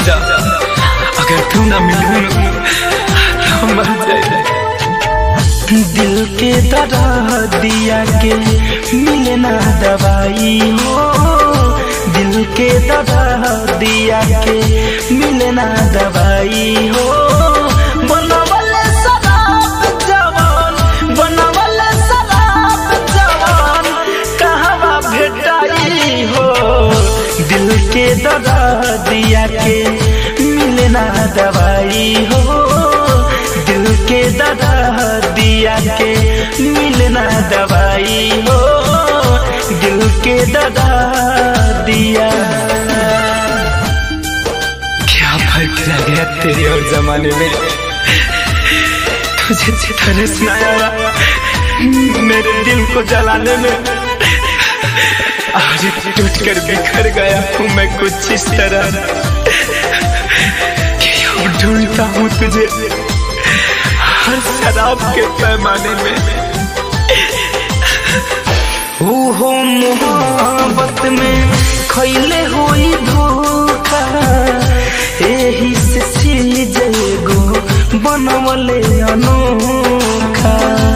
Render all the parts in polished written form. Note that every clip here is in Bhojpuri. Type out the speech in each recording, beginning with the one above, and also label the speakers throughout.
Speaker 1: जा, अगर तू ना मिलू तो मर जाए।
Speaker 2: दिल के दर्द दिया के मिले ना दवाई हो, दिल के दर्द दिया के मिले ना दवाई हो। बनवले शराब जवान, बनवले शराब जवान कहवा भेटाई हो। दिल के दर्द दिया के मिले ना दवाई हो, दिल के दर्द दिया के मिले ना दवाई हो, दिल के दर्द दिया।
Speaker 1: क्या फर्क रह गया तेरे और जमाने में, तुझे तरस ना आया मेरे दिल को जलाने में। आज टूट कर बिखर गया हूँ मैं कुछ इस तरह कि ढूंढता हूँ तुझे हर शराब के पैमाने में।
Speaker 2: ओहो मोहब्बत में खैले होई धोखा, एही से चीज एगो बनवले अनोखा।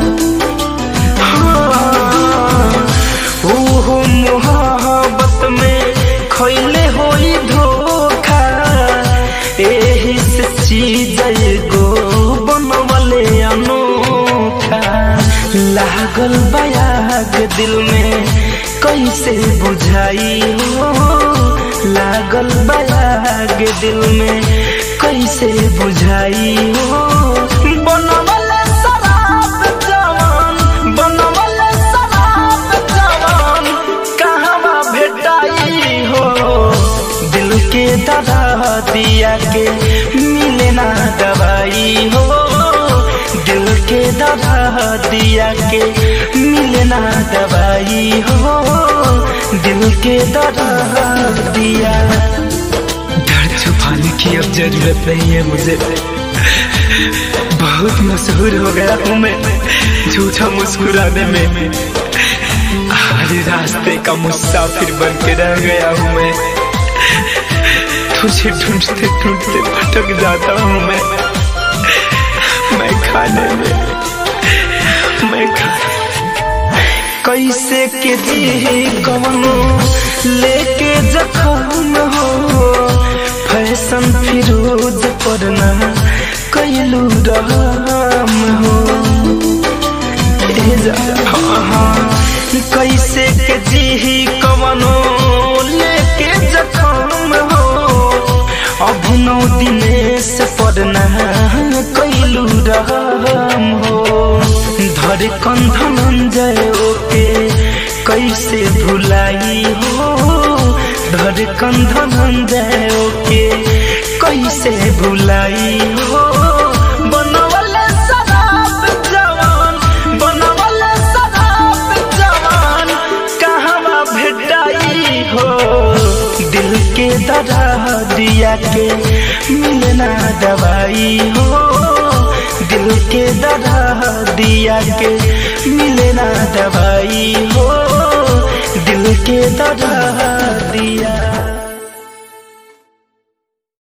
Speaker 2: ओहो मोहब्बत में खैले होई धोखा, एही से चीज एगो बनवले अनोखा। लागल बयाग दिल में कैसे बुझाई हो, लागल बयाग दिल में कैसे बुझाई हो। बनवले शराब जवान, बनवले शराब जवान कहवा भेटाई हो। दिल के दर्द दिया के मिले ना दवाई हो, दिल के दर्द दिया के मिले ना दवाई हो, दिल के दर्द दिया।
Speaker 1: डर छुपाने की अब जरूरत नहीं है मुझे, बहुत मशहूर हो गया हूँ मैं झूठा मुस्कुराने में। हर रास्ते का मुसाफिर बन के रह गया हूँ मैं, तुझे ढूंढते ढूंढते भटक जाता हूँ मैं खाने में, मैं
Speaker 2: कैसे के जी कवनो लेके जखम हो। फैशन फिरोज पढ़ना कैलू रहम हो। कैसे के जी कवनो लेके जखम हो। अभिनव दिनेश पढ़ना कैलू रहम हो। धड़कन धनंजय के कैसे भुलाई हो, धड़कन धनंजय के कैसे भुलाई हो। बनवले शराब जवान, बनवले शराब जवान कहवा भेटाई हो। दिल के दर्द दिया के मिले ना दवाई हो, दिल के दर्द दिया के मिले ना दवाई हो, दिल के दर्द दिया।